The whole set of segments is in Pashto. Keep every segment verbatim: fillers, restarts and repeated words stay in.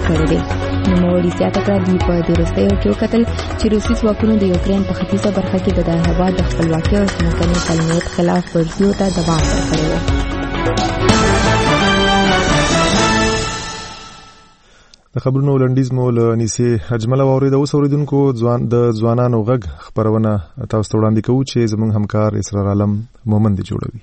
کړی دی. نوموړي زیاته کړه دوی په دې وروستیو کې وکتل چې روسي ځواکونو د یوکرین په ختیځه برخه کې د دغه هېواد د خپلواکۍ او ځمکني کلنیت خلاف ورزیو ته دوام ورکړی و. د خبرونو لنډیز مو له انیسې اجمله واورېده. اوس اورېدونکو ځوان د ځوانانو غږ خپرونه تاسو ته وړاندې کوو چې زموږ همکار اسرار عالم مومند جوړوي.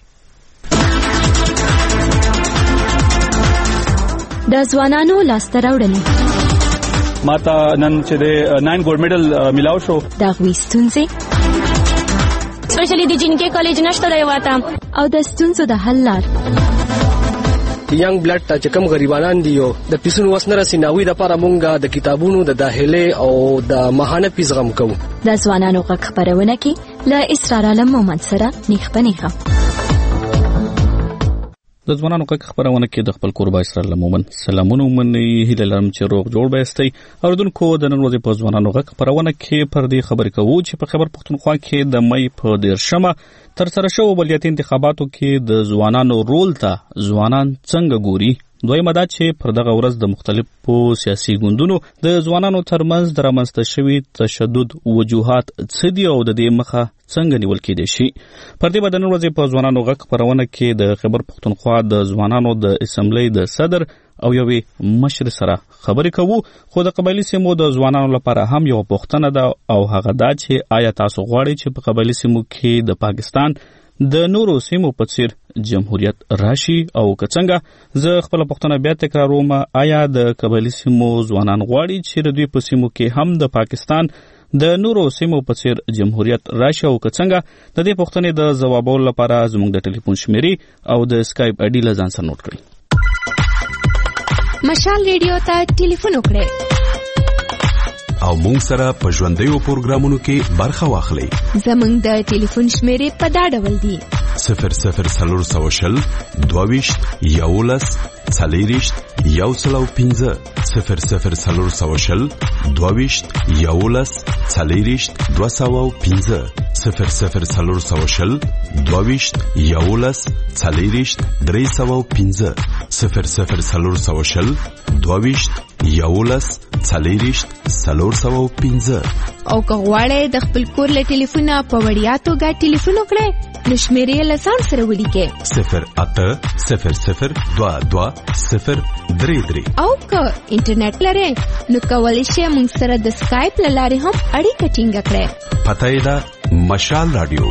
د ځوانانو لاسته راوړنې ماته نن چې د ناین ګولډ میډل ملاو شو. د هغوی ستونزې سپیشلی د جنکې کالج نشته دی واته او د ستونزو د حل لار. ینګ بلډ ته چې کوم غریبانان دي یو د پیسونو وس نه رسي ناوی د لپاره مونږ د کتابونو د داخله او د مهانه پیس غم کوو. د ځوانانو غږ خپرونه کې له اسرار عالم مومند سره نیخ په نیخه. د ځوانانو غږ خپرونه کې د خپل کوربه اسرار عالم مومند سلامونه ومني. هیله لرم چې روغ جوړ به یاستئ. اوریدونکو د نن ورځې په ځوانانو غږ خپرونه کې پر دې خبرې کوو چې په خیبر پښتونخوا کې د مې په دیرشمه تر سره شوو ولایتي انتخاباتو کې د ځوانانو رول ته ځوانان څنګه ګوري. دویمه دا چې پر دغه ورځ د مختلفو سیاسي ګوندونو د ځوانانو ترمنځ د رامنځته شوي تشدد وجوهات څه دي او د دې مخه څنګه نیول کېدای شي. پر دې به د نن ورځې په ځوانانو غږ خپرونه کې د خیبر پښتونخوا د ځوانانو د اسمبلۍ د صدر او یوې مشر سره خبرې کوو. خو د قبایلي سیمو د ځوانانو لپاره هم یو پوښتنه ده او هغه دا چې آیا تاسو غواړئ چې په قبایلي سیمو کې د پاکستان د نورو سیمو په څیر جمهوریت راشي او که څنګه؟ زه خپل پوښتنه بیا تکراروم، آیا د قبایلي سیمو ځوانان غواړي چې د دوی په سیمو کې هم د پاکستان د نورو سیمو په څیر جمهوریت راشي او که څنګه؟ د دې پوښتنې د ځوابولو لپاره زموږ د ټلیفون شمیرې او د اسکایپ آی ډي له ځان سره نوٹ کړئ. مشال ریډیو ته ټلیفون وکړئ او مونږ سره په ژوندیو پروګرامونو کې برخه واخلئ. زموږ د ټلیفون شمیرې په دا ډول دي: صفر صفر څلور سوه شل دوه ویشت یولس څلېرویشت یو سل او پنځه صفر صفر څلور سوه شل دوه ویشت یولس څلېرویشت دوه سوه او پنځه صفر صفر څلور سوه شل دوه ویشت یولس څلېرویشت درې سوه او پنځه صفر صفر څلور سوه شل دوه ویشت یولس څلېرویشت څلور سوه او پنځه. او که غواړئ د خپل کور له ټلیفونه په وړیا توګه ټلیفون وکړئ نو شمیرې له ځان سره ولیکئ: صفر اته صفر صفر دوه دوه صفر درې درې. او که انټرنیټ لرئ نو کولی شئ موږ سره د سکایپ له لارې هم اړیکه ټینګه کړئ. پته یې ده مشال رادیو.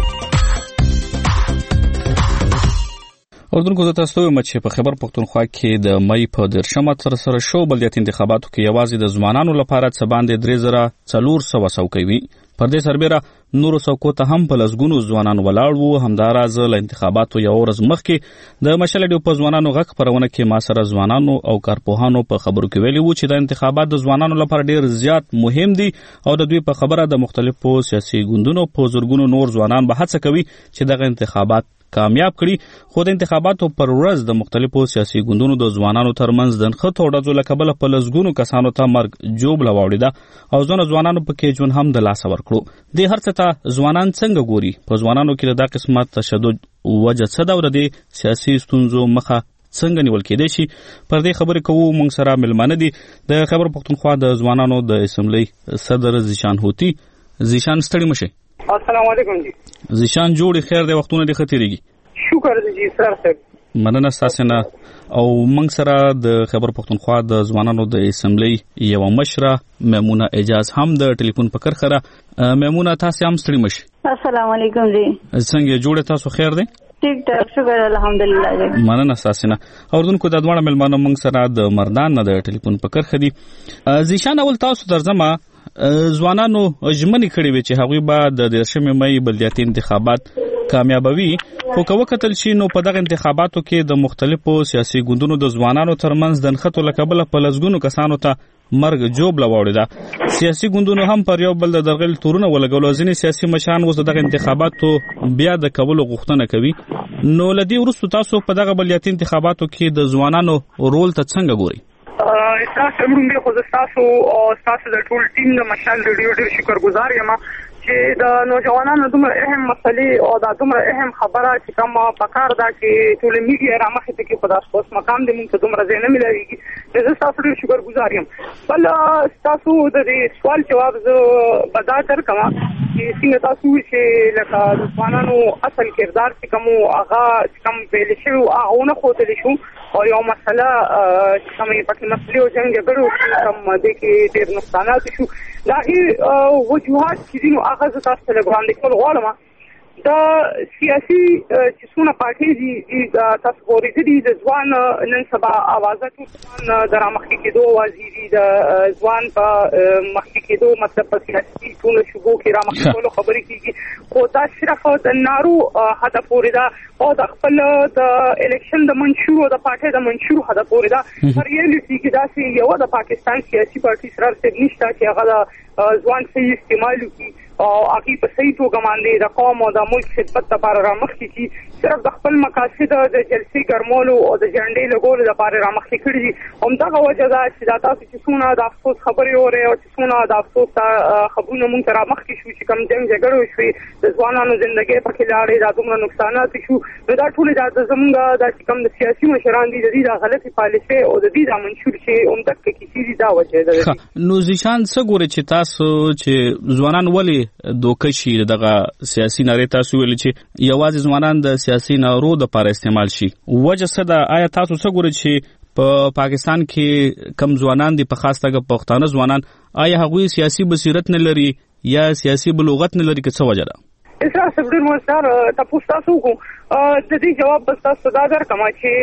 اردوونکو زه تاسو ته وایم چې په خیبر پښتونخوا کې د مې په دیرشمه تر سره شو بلدیاتي انتخاباتو کې یوازې د ځوانانو لپاره څه باندې درې زره څلور سوه څوکۍ وي. پر دې سربیره نورو څوکو ته هم په لسګونو ځوانان ولاړ وو. همداراز له انتخاباتو یو ورځ مخکې د مشال ریډیو په ځوانانو غږ خپرونه کې ما سره ځوانانو او کارپوهانو په خبرو کې ویلي وو چې د انتخابات د ځوانانو لپاره ډېر زیات مهم دي او د دوی په خبره د مختلفو سیاسي ګوندونو په زرګونو نور ځوانان به هڅه کوي چې دغه انتخابات کامیاب کړي. خو د انتخاباتو پر ورځ د مختلفو سیاسي ګوندونو د ځوانانو ترمنځ د نښتو او ډزو له کبله په لسګونو کسانو ته مرګ جوبله واوړېده او ځینو ځوانانو پکې ژوند هم د لاسه ورکړو. دې هر څه ته ځوانان څنګه ګوري؟ په ځوانانو کې د دا قسمه تشدد وجه څه ده او د دې سیاسي ستونزو مخه څنګه نیول کېدای شي؟ پر دې خبرې کوو. موږ سره مېلمانه دي د خیبر پښتونخوا د ځوانانو د اسمبلۍ صدر زیشان هوتي. زیشان ستړي مشئ. السلام علیکم جی. زیشان جوړې خیر دی، وختونه دې ښه تېرېږي. شکر دی جی سر صاحب. مننه ستاسې نه. او موږ سره د خیبر پښتونخوا د ځوانانو د اسمبلۍ یوه مشره میمونه اعجاز هم د ټلیفون په کرښه ده. میمونه تاسې هم ستړي مشئ. السلام علیکم جی. څنګه جوړې تاسو خیر دی؟ ټیک ټاک شکر الحمدلله جی. مننه ستاسې نه. اردوونکو د دواړه میلمانه موږ سره د مردان نه د ټلیفون په کرښه دي. زیشان اول تاسو درځمه ځوانانو ژمنې کړې وې چې هغوی به د دیرشمې مې بلدیاتي انتخابات کامیابوي. خو که وکتل شي نو په دغه انتخاباتو کې د مختلفو سیاسي ګوندونو د ځوانانو ترمنځ د نښتو له کبله په لسګونو کسانو ته مرګ جوبله واوړېده. سیاسي ګوندونو هم پر یو بل د درغلي تورونه ولګول او ځینې سیاسي مشران اوس د دغه انتخاباتو بیا د کولو غوښتنه کوي. نو له دې وروسته تاسو په دغه بلدیاتي انتخاباتو کې د ځوانانو رول ته څنګه ګورئ؟ تاسو موږ خو تاسو او تاسو د ټول ټیم د مشال ریډیو ډېر شکرګزار یم چې د نوجوانانو دومره اهم مسلې او دا دومره اهم خبره چې کومه پکار ده چې ټول میډیا را مخې ته کې په داسې اوس مقام دې موږ ته دومره ځای نه ملایږي زه ستاسو ډېر شکرګزار یم. بل ستاسو د دې سوال جواب زه به دا درکړم چې څنګه تاسو چې لکه د ځوانانو اصل کردار چې کوم هغه چې کوم پیل شوي هغه ونه ښودلی شو او یو مسله چې کومې پکې مسلې او جنګ جګړو کوم دې کې ډېر نقصانات شو د هغې وجوهات چې دي نو هغه زه تاسو ته لږ وړاندې کول غواړم. د سیاسي چې څونه پارټۍ دي تاسو اورېدلي د ځوان نن سبا اوازه ټول ځوان د رامخکې کېدو اوازې دي د ځوان په مخکې کېدو مطلب په سیاسي ټولو شبو کې رامخکې کولو خبرې کېږي خو دا صرف د نارو هدف پورې ده او د خپل د الیکشن د منشور او د پارټۍ د منشور هدف پورې ده. په ریالټي کې داسې یوه د پاکستان سیاسي پارټۍ سره نشته چې هغه د ځوان صحیح استعمال وکړي او هغې په صحیح توګه باندې د قوم او د ملک خدمت لپاره رامخکې کړي. صرف د خپل مقاصد د جلسې ګرمولو او د جنډې لګولو لپاره رامخکې کړي دي. همدغه وجه ده چې دا تاسو چې څونه د افسوس خبرې اورئ او چې څونه د افسوس خبرونه موږ ته رامخکې شو چې کوم جنګ جګړې وشوې د ځوانانو زندګۍ پکې لاړې دا دومره نقصانات شو نو دا ټولې دا زموږ دا چې کوم د سیاسي مشران دي د دې دا غلطې پالیسۍ او د دې دا منشور چې همدغه کیسې دي دا وجه ده. نو ذیشان څه ګوري چې تاسو چې ځوانان ولې دوکه شي دغه سیاسي نارې تاسو ویل چې یوازې ځوانان د سیاسي نارو د لپاره استعمال شي وجه څه ده؟ آیا تاسو څه ګورئ چې په پاکستان کې کم ځوانان دي په خاص توګه پښتانه ځوانان آیا هغوی سیاسي بصیرت نه لري یا سیاسي بلوغت نه لري که څه وجه ده؟ اسرار صاحب ډېر مزدار تاسو تاسو کو د دې جواب بس تاسو دا درکم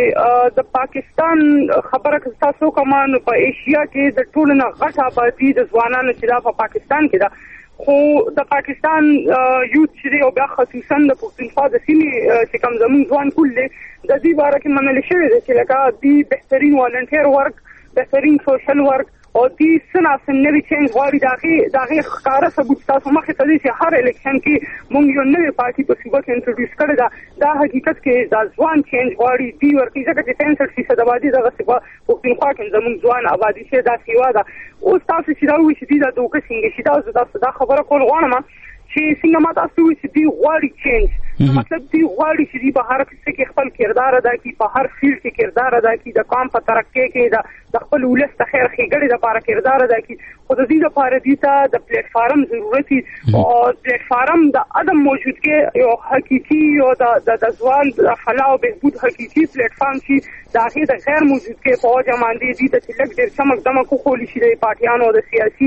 چې د پاکستان خبره که تاسو کوم په ایشیا کې د ټولو نه غټه آبادي د ځوانانو چې دا په پاکستان کې ده خو د پاکستان یوت چې او بیا خصوصا د پښتونخوا د سیمې چې کوم زموږ ځوان کول دي د دې باره کې منل شوی دی چې لکه دې بهترین والنټیر ورک بهترین سوشل ورک او دې سناسن نوی چینج غواړي د هغې د هغې ښکاره ثبوت تاسو مخې ته دی چې هر الیکشن کې موږ یو نوې پارټي په صوبه کې انټروډیوس کړې ده دا حقیقت کې دا ځوان چینج غواړي دوی ورکوي ځکه چې پنځه فیصد آبادي دغسې په پښتونخوا کې زموږ ځوان آبادي شوی دا سیوا ده. اوس تاسو چې دا وایي چې دوی دا دوکه څنګه شي دا زه تاسو دا خبره کول غواړم چې څنګه ما تاسو وایي چې دوی غواړي چینج مطلب دوی غواړي چې دوی په هر څه کې خپل کردار ادا کړي په هر فیلډ کې کردار ادا کړي د قوم په ترقۍ کې د خپل ولس د خیر ښېګړې دپاره کردار ادا کړي خو د دې دپاره دوی ته د پلیټفارم ضرورت وي او پلیټفارم د عدم موجودګۍ یو حقیقي یو د ځوان د فلاح او بهبود حقیقي پلیټفارم چې د هغې د غیر موجودګۍ په وجه باندې دوی ته چې لږ ډېر چمک دمک وښولي شي د پارټیانو د سیاسي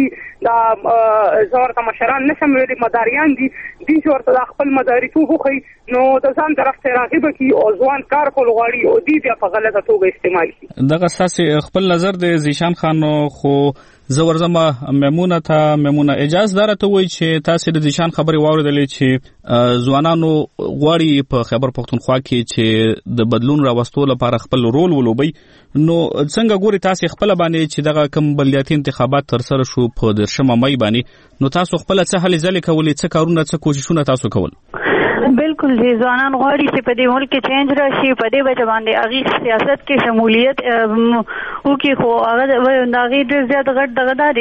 د زه ورته مشران نه شم ویلی مداریان دي دوی چې ورته دا خپل مداریتوب وښیي نو د ځان طرف ته راغبه کړي او ځوان کار کول غواړي او دوی بیا په غلطه توګه استعمال کړي. دغه ستاسې خپل نظر دی ذیشان خان خو زه ورځم میمونه ته میمونه اجازه ده راته ووایي چې تاسې د ذیشان خبرې واورېدلې چې ځوانانو غواړي په خیبر پښتونخوا کې چې د بدلون راوستو لپاره خپل رول ولوبوي نو څنګه ګوري تاسې خپله باندې چې دغه کوم بلدیاتي انتخابات ترسره شو په دېرشمه مۍ باندې نو تاسو خپله څه هلې ځلې کولې څه کارونه څه کوششونه تاسو کول؟ بالکل جی ځوانان غواړي چې په دې ملک کې چینج راشي په دې وجه باندې هغې سیاست کې شمولیت وکړي خو هغه د هغې ډېر زیات غټ دغه دا دی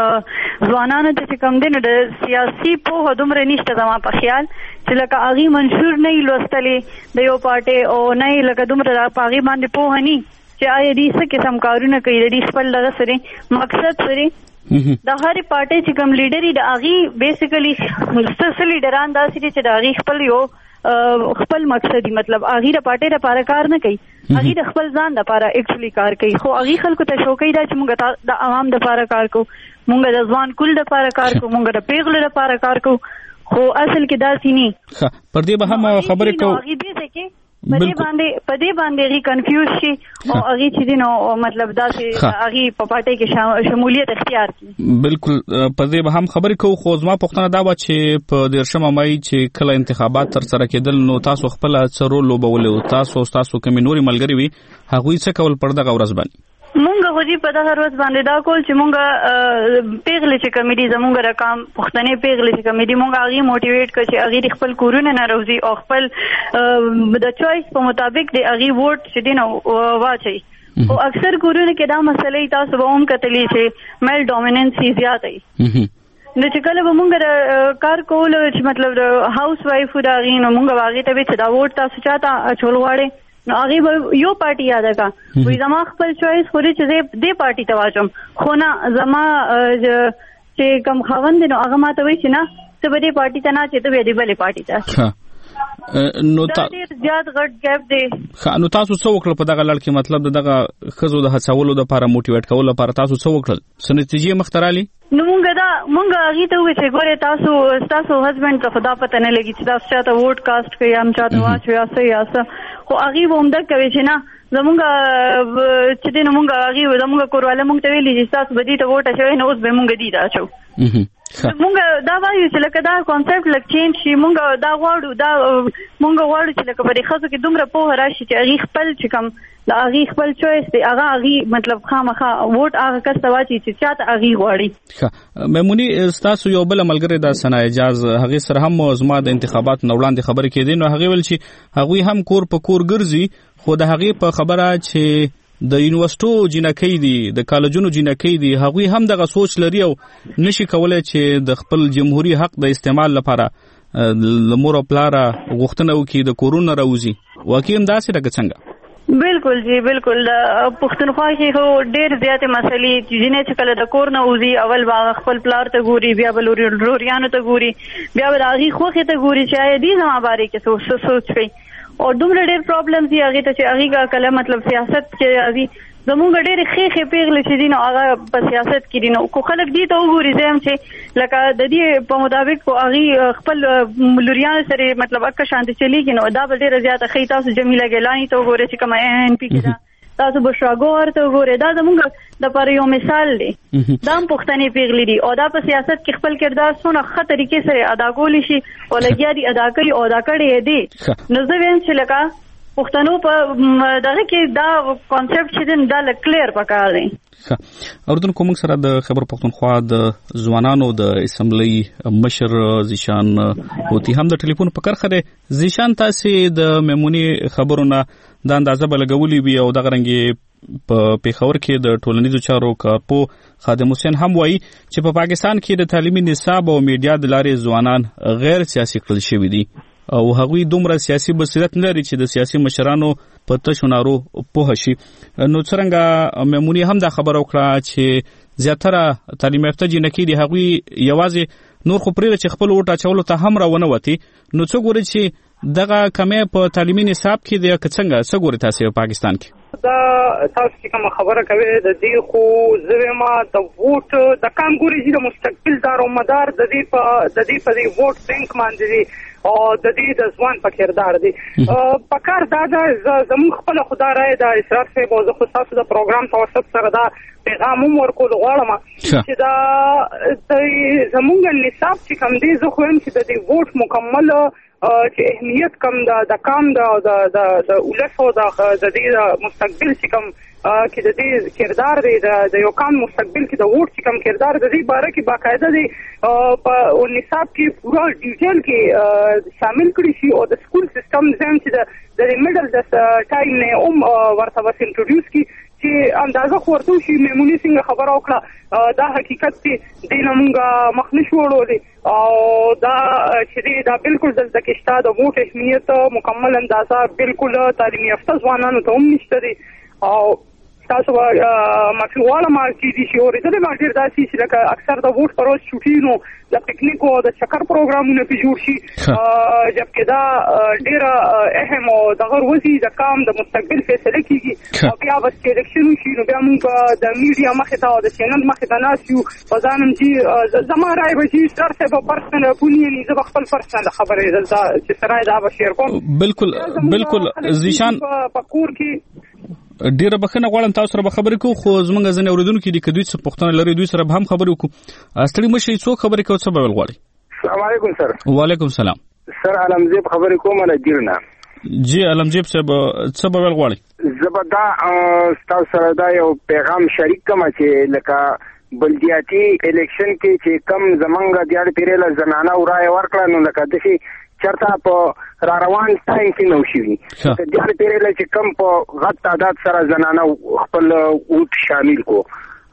چې ځوانانو ته چې کوم دی نو د سیاسي پوهه دومره نشته زما په خیال چې لکه هغې منشور نه وي لوستلې د یو پارټۍ او نه یې لکه دومره په هغې باندې پوهه نه چې آیا دوی څه قسم کارونه کوي د دوی خپل دغه څه دی مقصد څه دی د هرې پارټۍ چې کوم لیډر وي د هغې بیسیکلي څه څه لیډران داسې دي چې د هغې خپل یو خپل مقصد دي مطلب هغې د پارټۍ دپاره کار نه کوي هغې د خپل ځان دپاره ایکچولي کار کوي خو هغې خلکو ته شوقی ده چې موږ د عوام دپاره کار کوو موږ د ځوان کل دپاره کار کوو موږ د پیغلو دپاره کار کوو خو اصل کې داسې نه پر دې به هم خبرې کوو هغې دې ځای کې پدې باندې پدې باندې هغه کنفیوز شي او هغه چې دي نو مطلب دا چې هغه په پټه کې شمولیت اختیار کړي. بالکل پدې به هم خبرې کوو خو زما پوښتنه دا و چې په دېرشمه مۍ چې کله انتخابات تر سره کېدل نو تاسو خپل څه رول لوبولی او تاسو تاسو کومې نورې ملګري وي هغوی څه کول پر دغه ورځ باندې؟ مونږ خو دې په دغه ورځ باندې دا کول چې مونږ پیغلې چې کومې دي زمونږ رقم پښتنې پیغلې چې کومې دي مونږ هغې موټیویټ کړو چې هغې د خپل کورونه نه راوځي او خپل د چوایس په مطابق د هغې ووټ چې دی نو واچوي خو اکثر کورونه کې دا مسله تاسو به هم کتلی چې میل ډومیننسي زیات وي نو چې کله به مونږ د کار کول چې مطلب د هاوس وایف دا غي نو مونږ واغې ته به چې دا ووټ تاسو چاته اچول غواړي نو هغه به یو پارټي یاد کا وې زما خپل چويس خوري چې دې پارټي ته واچم خو نه زما چې کوم خوند نو هغه ماته وې چې نه ته به دې پارټي ته نه چې ته به دې بلې پارټي ته نو تاسو زیات غټ ګیپ دی نو تاسو څه وکړل په دغه لړ کې مطلب دغه خزو د هڅولو د لپاره موټیویټ کول لپاره تاسو څه وکړل څه نتیجې مخترالي نو مونږ دا مونږ هغه ته وې چې ګوره تاسو تاسو هسبند ته خدا پته نه لګي چې تاسو چاته ووټ کاست کوي هم چاته واچوي اسه یا څه خو هغه هم دا کوي چې نه زمونږ چې دین مونږ هغه زمونږ کورواله مونږ ته ویلي چې تاسو بدی ته ووټ اچوي نو اوس به مونږ دی دا اچو مونږ دا وایو چې لکه دا کانسپټ لک چینج شي مونږ دا غواړو دا مونږ غواړو چې لکه په دې خزو کې دومره پوهه راشي چې هغه خپل چې کوم دا هغه خپل چويس دی هغه هغه مطلب خامخا ووټ هغه کس ته واچي چې چاته هغه غواړي میمونی تاسو یو بل ملګری د سنا اجاز هغه سره هم زما د انتخابات نو وړاندې خبرې کېدې نو هغه ول چې هغه هم کور په کور ګرځي خو د هغه په خبره چې د یونیورسيټو جنکې دي د کالجونو جنکې دي هغه هم دغه سوچ لري او نشي کولای چې د خپل جمهوریت حق د استعمال لپاره لمور پلاره غوښتنه وکړي د کورونا راوځي واقعي انداسه راګ څنګه بالکل جی بالکل پښتونخوا کې هو ډېر زیاتې مسلې چې چې کله د کور نه وځي اول باغ خپل پلار ته ګوري بیا بل روریانو ته ګوري بیا به هغه خوخه ته ګوري چې آیا دې زما باره کې سوچ سوچ کوي او دومره ډېر پرابلمز یې هغه ته چې هغه کله مطلب سیاست کې هغه زمونږ ډېر خېخې پیغلې چې دي نو هغه په سیاست کې دي نو کو خلک دي ته وګوري زم چې لکه د دې په مطابق کو هغه خپل ملوریان سره مطلب اکه شانتي چلیږي نو دا به ډېر زیاته خې تاسو جمیله ګلانی ته وګوري چې کوم ان پی کې دا تاسو بشراګور ته وګوري دا زمونږ د پر یو مثال دی دا هم پښتني پیغلې دي او دا په سیاست کې خپل کردار څونه ښه طریقې سره ادا کولی شي او لګیا دي ادا کوي او ادا کړي دي نو زه ویم چې لکه پښتنو په دغه کې دا کانسپټ چې دا ل کلیر پکار دی اردن کوم سره د خبر پښتونخوا د ځوانانو د اسمبلی مشر زیشان هوتی هم د ټلیفون په کرخه دی زیشان تاسو د میمونی خبرونه د اندازه بلګولې وی او د غرنګي په پیښور کې د ټولنیزو چارو کارپو خادم حسین هم وایي چې په پاکستان کې د تعلیمي نصاب او میډیا د لارې ځوانان غیر سیاسي کړل شوی دي او هغوی دومره سیاسي بصیرت نه لري چې د سیاسي مشرانو په تشو نارو پوه شي نو څنګه میمونی هم دا خبره وکړه چې زیاتره تعلیم یافته جنکې دي هغوی یوازې نور خو پرې چې خپل وټ اچولو ته هم راونه وتی نو څه ګوري چې دغه کمې په تعلیمي نصاب کې د څنګه څه ګوري تاسو په پاکستان کې دا تاسو چې کوم خبره کوي د دې خو زویما د ووټ د کام ګوري چې د مستقبل دار او مدار د دې په د دې په دې ووټ بانک باندې او د دې د ځوان په کردار دی په کار دا د زموږ خپل خدای راي د اسراف صاحب او زه تاسو د پروګرام توسط سره دا پیغام ورکول غواړم چې دا زموږ نصاب چې کوم دی زه خو هم چې د دې ووټ مکمل چې اهمیت کم د د کام د د د ولسو د د دې مستقبل چې کوم کې د دې کردار دی د یو کام مستقبل کې د ووټ چې کوم کردار د دې باره کې باقاعده دی په نصاب کې پورا ډیټیل کې شامل کړی شي او د سکول سیستم زم چې د د میډل د ټایم نه اوم ورته وس انټروډیوس کی چې اندازه خورته شي میمونی څنګه خبر او کړه دا حقیقت دی د نمونګه مخنش وړولې او دا چې دا بالکل دلته کې شته د ووټ اهمیت مکمل اندازه بالکل تعلیم یافته ځوانانو ته هم نشته دي او تاسو مفهوم ما کې دي چې اورېدل ما ډیر داسي چې لکه اکثر د ووټ پروس شوټینو د پکنیک او د چکر پروګرامونه په جوړ شي جبکې دا ډیر اهم او د غوړوزي د کام د مستقبل فیصله کیږي او بیا بس کې الیکشن شي نو بیا موږ د میډیا مخه ته او د چینل مخه ته ناسیو په ځانم چې زما راي به چې سر څه په پرسنل پونی نه ز خپل پرسنل خبره ده چې سره دا به شیر کوم بالکل بالکل زیشان پکور کې ډیره بخنه غواړم تاسو سره خبرې کوم خو زمونږ ځنه اوریدونکو کې د کدوې څخه پښتنه لري دوی سره هم خبرې وکړو اصلي مشي څو خبرې کوي څه به غواړي السلام علیکم سر وعلیکم السلام سر علمزیب خبرې کوم نه دیرنه جی علمزیب صاحب څه به غواړي زبدا تاسو سره دا یو پیغام شریک کوم چې لکه بلدیاتي الیکشن کې چې کم زمونږ دیار پیرله زنانه ورای ورکړه نو لکه دشي چرته په را روان ټایم کې نو شي د دیار پیرله چې کم په غټ تعداد سره زنانه خپل ووټ شامل کو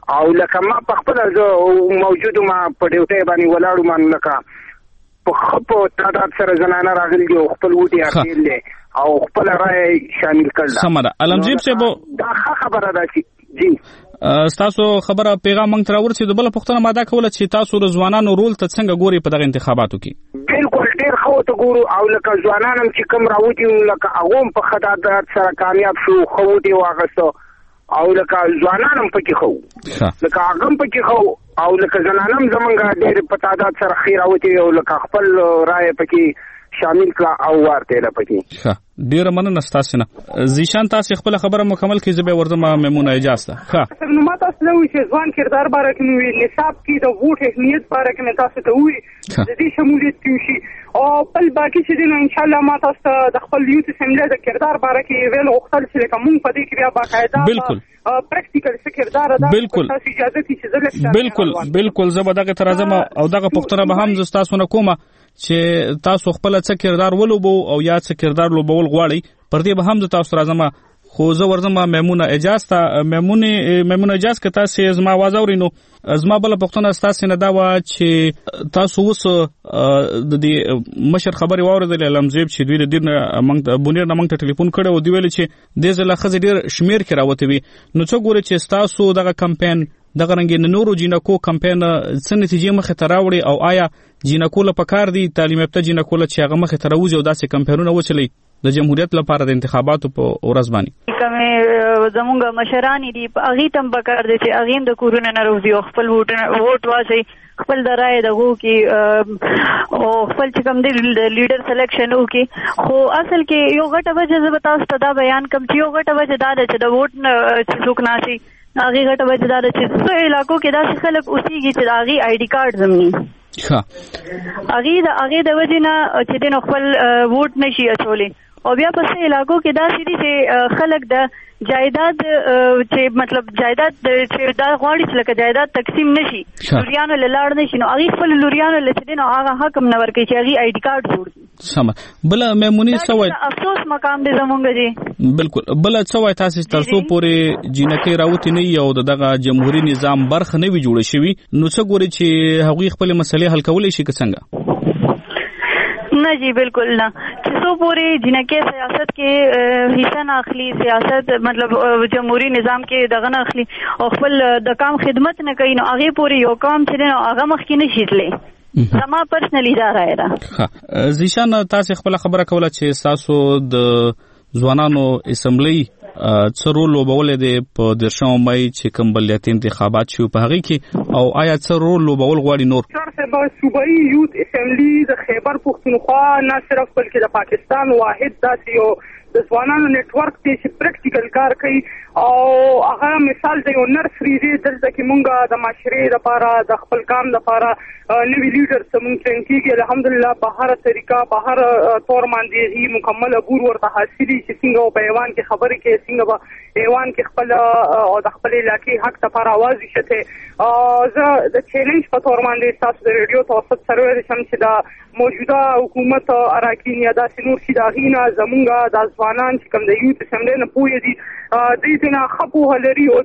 او لکه ما په خپل موجود ما په ډیوټي باندې ولاړو مان لکه په خپل تعداد سره زنانه راغلي او خپل وټي اخیل دي او خپل رائے شامل کړل. سمره علمجیب صاحب دا خبره ده چې جی تاسو خبره پیغام مونږ تر ورسېدو. بل پوښتنه ما دا کوله چې تاسو د ځوانانو رول ته څنګه ګوري په دغه انتخاباتو کې؟ بالکل ډیر خو ته ګورو او لکه ځوانان هم چې کوم راوځي لکه هغه په خدادت سره کامیاب شو خو دي واغسو او لکه ځوانان هم پکې خو لکه هغه هم پکې خو او لکه زنانم زمونږ ډېر په تعداد سره خیر اوتی او لکه خپل رائے پکې شامل کړه او ورته لپاره. ښه ډیر مننه تاسو نه. زیشان تاسو خپل خبره مکمل کړئ. زه به ورته میمونه اجازه ده. ښه نو ما تاسو له وی چې ځوان کردار باره کې نو نصاب کې د ووټ اهمیت باره کې تاسو ته وی د دې شمولیت کیږي او بل باقي چې دین ان شاء الله ما تاسو د خپل یوت اسمبلی د کردار باره کې ویل غوښتل چې کوم په دې کې بیا باقاعده بالکل پریکټیکل کردار ادا بالکل تاسو اجازه کې چې زه بالکل بالکل زه به دغه ترازم او دغه پښتنه به هم تاسو نه کومه چې تاسو خپل څه کردار ولوبو او یا څه کردار لوبول غواړي پر دې به هم تاسو راځم. خو زه ورځم میمونه اجازه ته میمونه میمونه اجازه که تاسو زما आवाज اورینو. زما بل پښتنه تاسو نه دا و چې تاسو اوس د دې مشر خبري واوریدل علمزیب چې دوی د دین موږ بونیر نه موږ ته ټلیفون کړو او دی ویل چې د زله خزې ډیر شمیر کې راوته وي. نو څو ګوري چې تاسو دغه کمپاین دغه رنګ نورو جینکو کمپاین څه نتیجې مخه ته راوړي او آیا جینکو له پکار دي تعلیم یافته جینکو له چې هغه مخه ته راوځي او داسې کمپاینونه وچلي د جمهوریت لپاره د انتخاباتو په ورځ باندې؟ کومه زمونږ مشران دي اغه تم پکار دي چې اغه د کورونه نه روزي او خپل ووټ ووټ واچي خپل د رائے دغه کې او خپل چې کوم دی لیډر سلیکشن وکي. خو اصل کې یو غټه وجه زه تاسو ته دا بیان کوم چې یو غټه وجه دا ده چې د ووټ چې څوک ناشي هغه غټه وجه دا ده چې څو علاقو کې دا خلک اوسېږي چې هغه آی ډي کارت زمي ښه هغه د هغه د وجه نه چې د خپل ووټ نشي اچولې او بیا په څه علاقو کې دا سړي چې خلک د جایداد چې مطلب جایداد چې دا غواړي چې لکه جایداد تقسیم نشي لوریانو لاړ نشي نو هغه خپل لوریانو لته نو هغه حکم نه ورکړي چې هغه آی ډي کارت جوړ سم. بل میمونی سوای افسوس مقام دی زمونږ دی. بالکل بل سوای تاسو ترسو پورې جینکې راوتی نه یو دغه جمهوریت نظام برخه نه وی جوړ شوی نو څه ګوري چې هغه خپل مسلې حل کولای شي که څنګه؟ نه جی بالکل نه چې څو پورې جنکه سیاست کې حصہ نه اخلي سیاست مطلب جمهوریت نظام کې دغه نه اخلي او خپل د کام خدمت نه کوي نو هغه پورې یو کام چې نو هغه مخ کې نشي تللی. زما پرسنلی دا راي ده. ها زیشان تاسو خپل خبره کوله چې تاسو د ځوانانو اسمبلی څه رول لوبولې دي په درشم مای چې کوم بلدیاتي انتخابات شو په هغه کې او آیا څه رول لوبول غواړي نور؟ سر صوبایي یوت اسمبلی د خیبر پختونخوا نه صرف بلکې د پاکستان واحد داسې یو د ځوانانو نیټورک دی چې پریکټیکل کار کوي او هغه مثال د یو نرسري دی دلته کې مونږه د معاشرې لپاره د خپل کام لپاره نوی لیډر سمون ټرین کیږي. الحمدلله په هر طریقه په هر تور باندې هی مکمل عبور ورته حاصلې چې څنګه په ایوان کې خبرې کې څنګه په ایوان کې خپل او د خپل علاقې حق لپاره आवाज شته. زه د چیلنج په تور باندې تاسو د ریډیو توسط سره شم چې دا موجوده حکومت اراکین یا د سنور چې دا غینا زمونږه د ځوانان چې کوم د یوت اسمبلی نه پوي دي د دې نه خپو هلري او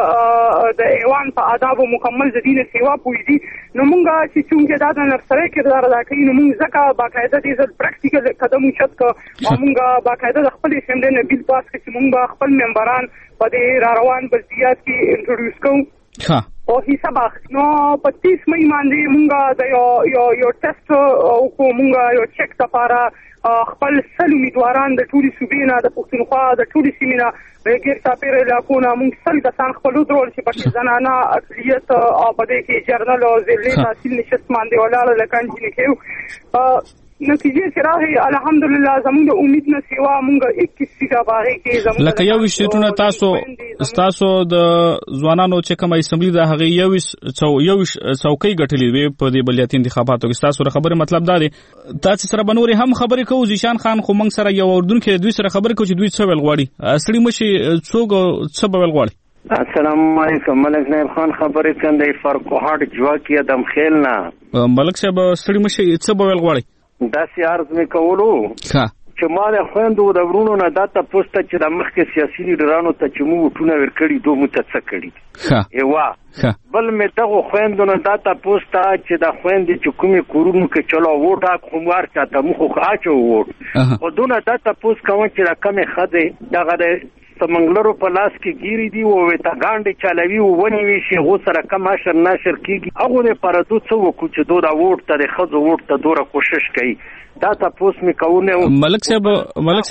د د ایوان په آداب مکمل د دین سیوا پوي دي نو مونږه چې څنګه دا د نرسره کردار ادا کوي نو مونږ ځکه باقاعده دې پریکټیکل قدم وشت کو مونږه باقاعده د خپل اسمبلی نه بیل پاس کړي مونږ خپل ممبران په دې را روان بلدیات کې انټروډیوس کوو ها او حساب نو پچیس مئی باندې مونږه د یو یو یو ټیسټ او کو مونږه یو چیک لپاره خپل سل امیدواران د ټولي صوبې نه د پښتونخوا د ټولي سیمې نه غیر چاپیر علاقونه مونږ سل کسان خپل درول چې پکې زنانه اقلیت او په دې کې جرنل او ضلعي تحصیل نشست باندې ولاړ لکان چې کېو نتیجه چې راغی الحمدلله زموږ د امید نه سیوا مونږ اکیس سیټه باغې کې زموږ لکه یو شتونه تاسو تاسو د ځوانانو چې کوم اسمبلی د هغه یو یو څوکۍ غټلې وي په دې بلدیاتي انتخاباتو کې تاسو خبره مطلب دا دی تاسو سره بنوري هم خبرې کوو زیشان خان خو موږ سره یو اردن کې دوی سره خبرې کوو چې دوی څه ویل غواړي اصلي مشي څوک څه ویل غواړي. السلام علیکم ملک نایب خان خبرې کوي فرقوهاټ جواکی ادم خیل نه ملک صاحب ستړي مشي څه ویل غواړي؟ دا سي عرض می کولو ها چې ما د خويندو د ورونو نه دا تاسو ته چې د مخکې سیاسي لیډرانو ته چې مو ټونه ورکړي دوه مت څه کړي ښه ایوا بل مې دغه خويندو نه دا تاسو ته چې د خويندې چې کومې کورونو کې چلو ووټه کومار چاته مخ خو اچو ووټ او دونه دا تاسو کوم چې دا کمه خده دغه د سمنګلرو په لاس کې ګيري دي او وتا ګاندې چالوي او ونی وی شي غو سره کم اشر ناشر کیږي هغه نه پردو څو وکړو چې دوه ووټ ته د خزو ووټ ته دوره کوشش کوي دا تاسو می کوونه ملک صاحب ملک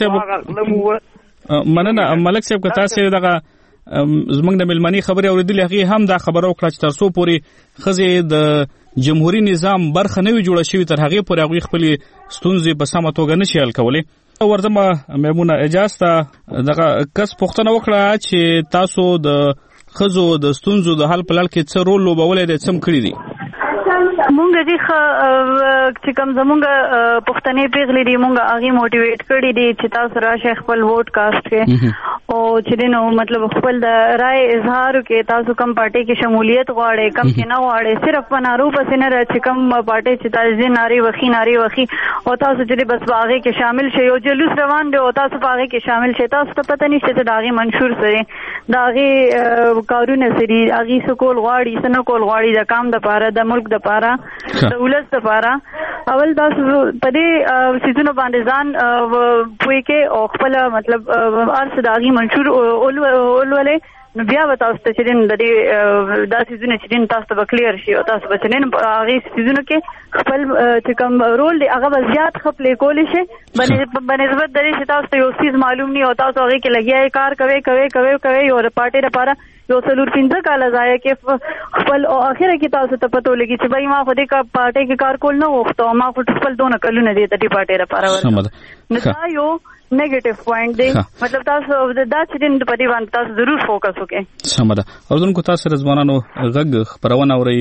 صاحب مننه ملک صاحب که تاسو دغه زمنګ د ملمنی خبري اوریدلې هغه هم دا خبره وکړه چې تر څو پوري خزه د جمهوریت نظام برخه نه وی جوړه شوی تر هغه پورې هغه خپل ستونزې په سمه توګه نشي حل کولای. ورځمه میمونه اجازه دغه کس پښتنه وکړه چې تاسو د خزو د ستونزو د حل په لړ کې څه رول لوبولای دي څم کړی دي؟ مونږ دې چې کوم زمونږ پښتنې پیغلې دي مونږ هغه موټیویټ کړی دي چې تاسو راشه خپل ووټ کاست کې او چې نو مطلب خپل د رائے اظهار کې تاسو کوم پارټي کې شمولیت غواړئ کم کې نه غواړئ صرف په نارو پسې نه را چې کوم پارټي چې تاسو ناری وخی ناری وخی او تاسو چې بس باغې کې شامل شئ او جلوس روان دي او تاسو باغې کې شامل شئ تاسو ته پته نشته چې داغي منشور سره داغي کارونه سری اغي سکول غواړي سن کول غواړي د کام د پاره د ملک د پاره د ولس د پاره اول تاسو په دې سيزونو باندې ځان پوي کې او خپل مطلب ارس داغي منشور اولولې نو بیا به تاسو ته چې د دې داسې ځونه چې تاسو ته کلیر شي او تاسو به چې هغه سيزونو کې خپل چې کوم رول دی هغه به زیات خپل کولی شي بنسبت د دې چې تاسو ته یو سیز معلوم نه او تاسو هغه کې لګیاي کار کوي کوي کوي کوي او پارټي لپاره یو څلور پنځه کال ځای کې خپل او اخره کې تاسو ته پته ولګي چې بای ما خو دې کا پارټي کې کار کول نه وخته ما خپل دونه کلونه دي د دې پارټي لپاره ورته نو دا یو نیگیټیو پوینټ دی مطلب تاسو دا چې د پدی باندې تاسو ضرور فوکس وکړئ. سمده اردوونکو تاسو رضوانانو غږ خبرونه اوري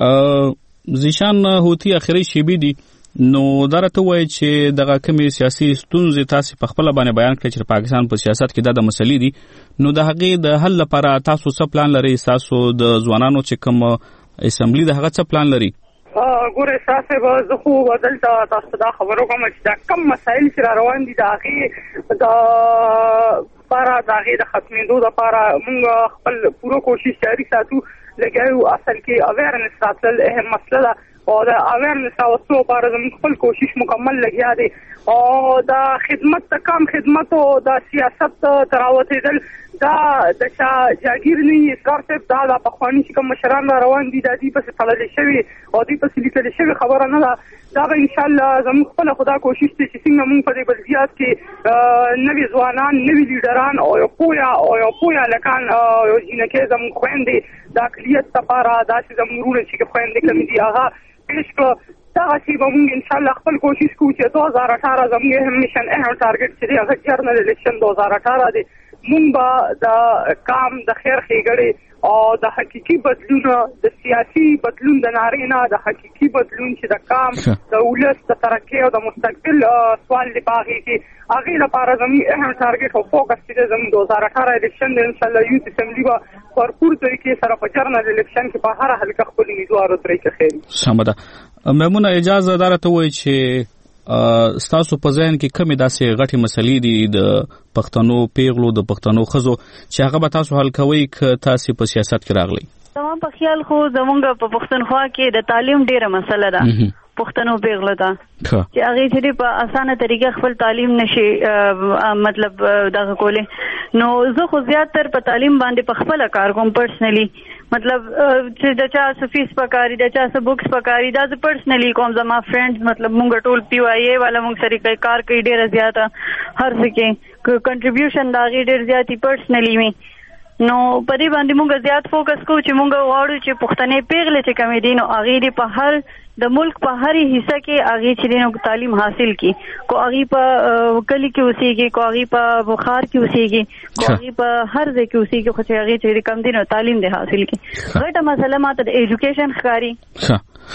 زیشان هوتی اخري شیبي دي نو درته وای چې دغه کمی سیاسي ستونزې تاسو په خپل باندې بیان کړئ چې پاکستان په سیاست کې د مسلې دي نو د هغه د حل لپاره تاسو څه پلان لرئ تاسو د ځوانانو چې کوم اسمبلی د هغه څه پلان لرئ؟ ګوره تاسو به زه خو بدلته تاسو دا خبرو کوم چې دا کم مسایل چې روان دي دا هغه د پارا دا هغه د ختمېدو لپاره موږ خپل پوره کوشش جاري ساتو لګایو اصل کې اویرنس ساتل اهم مسله ده او دا اویرنس او څو لپاره زموږ خپل کوشش مکمل لګیا دي او دا خدمت ته کم خدمت او دا سیاست تراوتېدل دا د چا جاګیر نه اصرار ته دا د پخوانی چې کوم مشران روان دي د دې په تړل شوی او دې په لیکل شوی خبره نه ده دا به ان شاء الله زموږ خپل خدا کوشش ته چې څنګه موږ په دې بلدیات کې نوي ځوانان نوي لیډران او یو پویا او یو پویا لکان یو جنکه زموږ خويندې د اقلیت لپاره دا چې زموږ چې خويندې کوم دي هغه پیش کړ دا چې موږ ان شاء الله خپل کوشش کوو چې دوه هزار اठारह زموږ هم نشن اهم ټارګټ چې هغه جرنل الیکشن دوه هزار اठारह دی مونږ به د کام د خیر ښېګړې او د حقيقي بدلون د سیاسي بدلون د نارې نه د حقيقي بدلون چې د کام د ولس د ترقۍ او د مستقبل سوال دی باغې کې هغه لپاره زموږ اهم ټارګټ او فوکس چې زموږ دوه هزار اठारह الیکشن د ان شاء الله یوت اسمبلی به پرپور طریقې سره په جرنل الیکشن کې په هر حلقه خپل امیدوارو طریقې خیر سمده میمونه اجازه دارته وای چې ستاسو په ذهن کې کومې داسې غټي مسلې دي د پښتنو پیغلو د پښتنو خزو چې هغه به تاسو حل کوئ که تاسو په سیاست کې راغلی؟ زموږ په خیال خو زموږ په پښتونخوا کې د تعلیم ډیره مسله ده پښتنو پیغلو ته چې هغه چې په اسانه طریقه خپل تعلیم نشي مطلب دغه کولې نو زه خو زیاتره په تعلیم باندې په خپل کار کوم پرسنلی مطلب چې د چا سفیس پکاري د چا س بوکس پکاري دا زه پرسنلی کوم زما فرندز مطلب مونږ ټول پی وای ای والا مونږ سره کوي کار کوي ډیره زیاته هر څه کې کنټریبیوشن دا ډیر زیاتی پرسنلی می نو په دې باندې مونږ زیات فوکس کوو چې مونږ غواړو چې پښتنې پیغلې چې کوم دي نو هغه دې په هر د ملک په هر حصہ کې هغه چې نو تعلیم حاصل کی کو هغه په کلی کې اوسېږي کو هغه په بخار کې اوسېږي کو هغه په هر ځای کې اوسېږي خو چې هغه چې کم دي نو تعلیم دې حاصل کی غټه مسله ماته د ایجوکیشن ښکاری ښه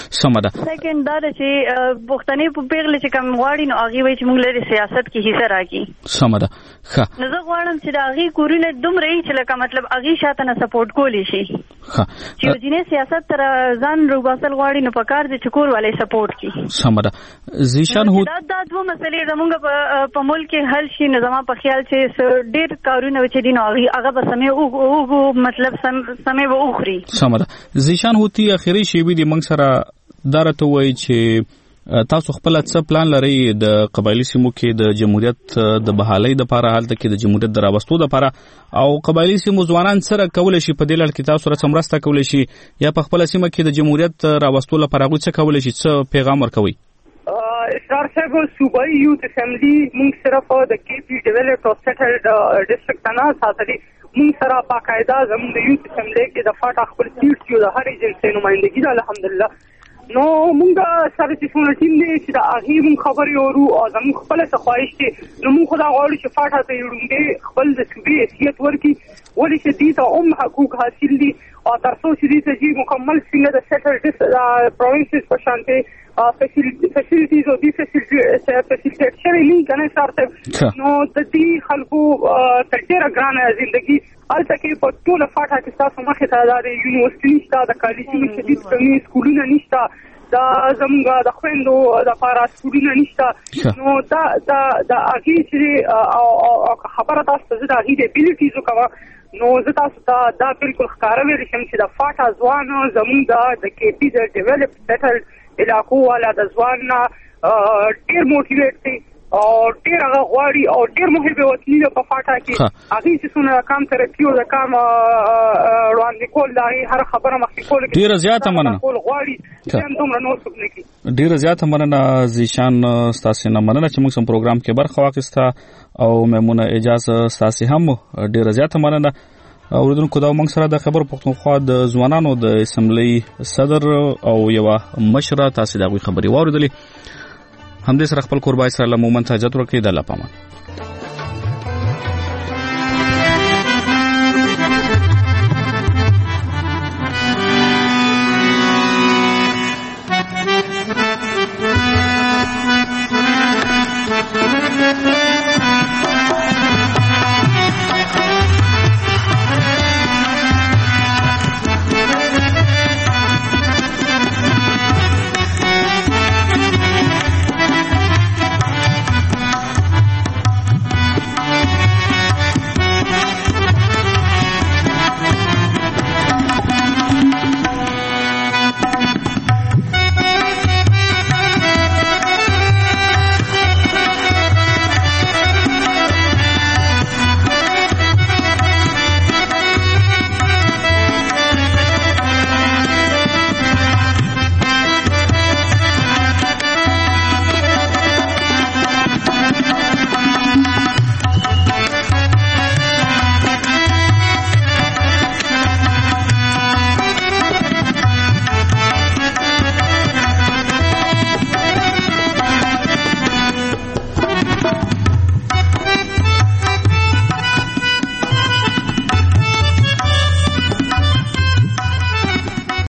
سمده سیکنډ دا چې پښتنې په پیغله چې کم غواړي نو هغه وایي چې موږ لري سیاست کې حصہ راکړي سمده ښه نو زه غواړم چې دا هغه کورونه دومره چې لکه مطلب هغه شاته نه سپورټ کولی شي ښه چې ځینې سیاست تر ځان روباسل غواړي نو په کار دي چې کور والے سپورټ کوي سمده زیشان هو دا د دوه مسلې زموږ په ملک کې حل شي نو زما په خیال چې ډېر کارونه چې دي نو هغه به سمې او مطلب سمې به وخوري سمده زیشان هوتی اخیری شی به د منګ سره دارته وای چې تاسو خپل څه پلان لرئ د قبایلی سیمو کې د جمهوریت د بحالۍ د لپاره حالت کې د جمهوریت د راوستو د لپاره او قبایلی سیمو ځوانان سره کول شي په دې لړ کې تاسو سره مرسته کول شي یا په خپل سیمه کې د جمهوریت راوستو لپاره غوښتل څه کول شي څه پیغام ورکوي اسرار صاحب صوبائی یوت اسمبلی مونږ صرف د کی پی ډیولپډ او سیټلډ ډسټرکټ نه ساتلي مونږ سره باقاعده زموږ د یوت اسمبلی کې د فاټ خپل سیټ چې د هر ایجنسي نمائندګي ده الحمدلله نو مونږ سره چې څونه ټیم دی چې د هغې مونږ خبرې اورو او زموږ خپله څه خواهش دی نو مونږ خو دا غواړو چې فاټ ته یې ړومبې خپل د صوبې حیثیت ورکړي ولې چې دې ته هم حقوق حاصل دي او تر څو چې دې ته چې مکمل څنګه د سیټل پروینسز په شانتې فیسیلیټیز او دې فیسیلیټیټ شوی نه کنه سره نو د دې خلکو تر ډېره ګرانه ژوندګي هلته کې په ټوله فاټه کې ستاسو مخې ته دا د یونیورسټي نشته د کالجونو شدید کمي سکولونه نشته دا زموږ د خویندو دپاره سکولونه نشته نو دا دا د هغې چې خبره تاسو ته زه د هغې د ابیلیټیز وکړم نو زه تاسو ته دا بالکل ښکاره ویلی شم چې د فاټه ځوان زموږ د کې پي د ډیولپ سیټل علاقو والا د ځوان نه ډېر موټیویټ دی او ډېر هغه غواړي او ډېر محب وطني ده په فاټا کې هغې چې څونه د کام ترقي او د کام وړاندې کول د هغې هره خبره مخکې کول ډېره زیاته مننه کول غواړي چې هم دومره نور څوک نه کړي ډېره زیاته مننه زیشان ستاسې نه مننه چې موږ سم پروګرام کې برخه واخیسته او میمونه اعجاز ستاسې هم ډېره زیاته مننه اوریدونکو دا موږ سره د خبر پښتونخوا د ځوانانو د اسمبلی صدر او یوه مشره تاسې د هغوی خبرې واورېدلې همدې سره خپل کوربای سره له مومن ته اجازه ورکړئ د الله پامان